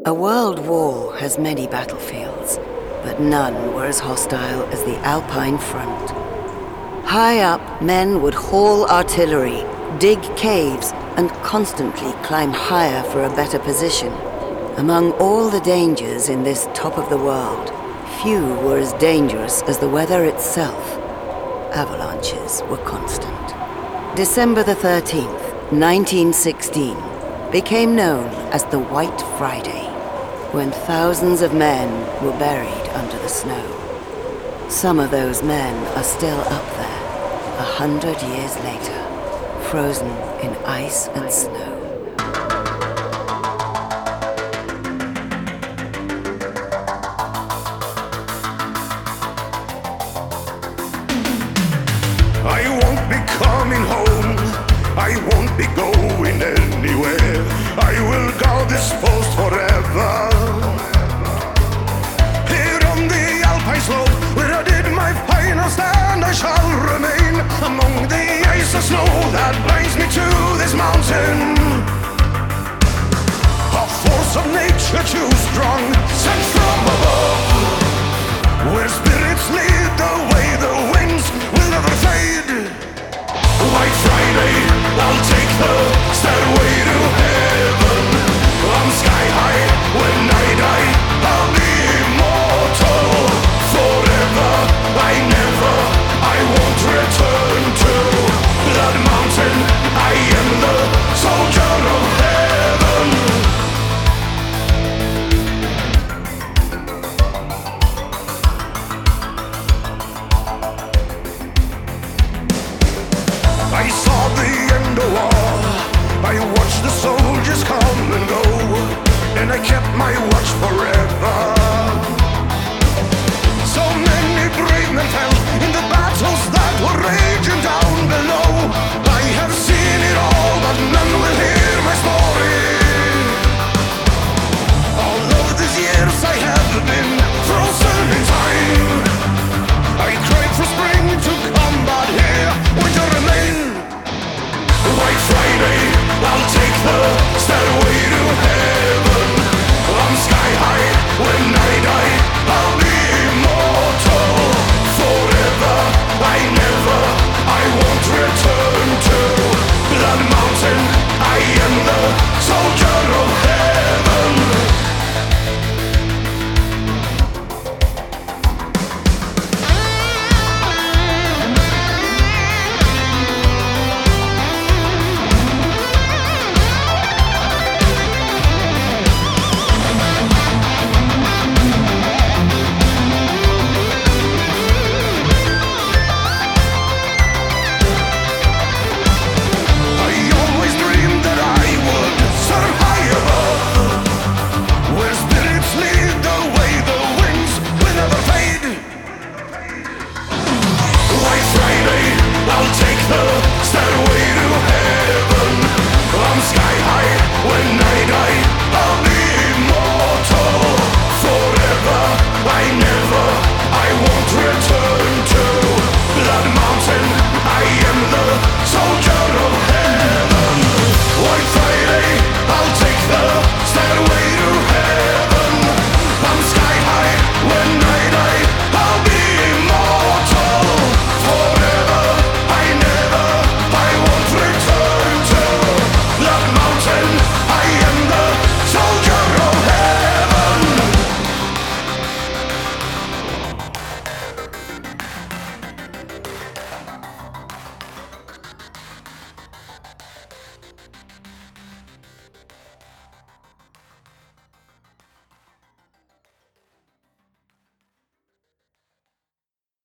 A world war has many battlefields, but none were as hostile as the Alpine front. High up, men would haul artillery, dig caves, and constantly climb higher for a better position. Among all the dangers in this top of the world, few were as dangerous as the weather itself. Avalanches were constant. December the 13th, 1916, became known as the White Friday, when thousands of men were buried under the snow. Some of those men are still up there, 100 years later, frozen in ice and snow. I won't be coming home, I won't be going anywhere. I will guard this post forever. Here on the Alpine slope, where I did my final stand, I shall remain among the ice and snow that binds me to this mountain.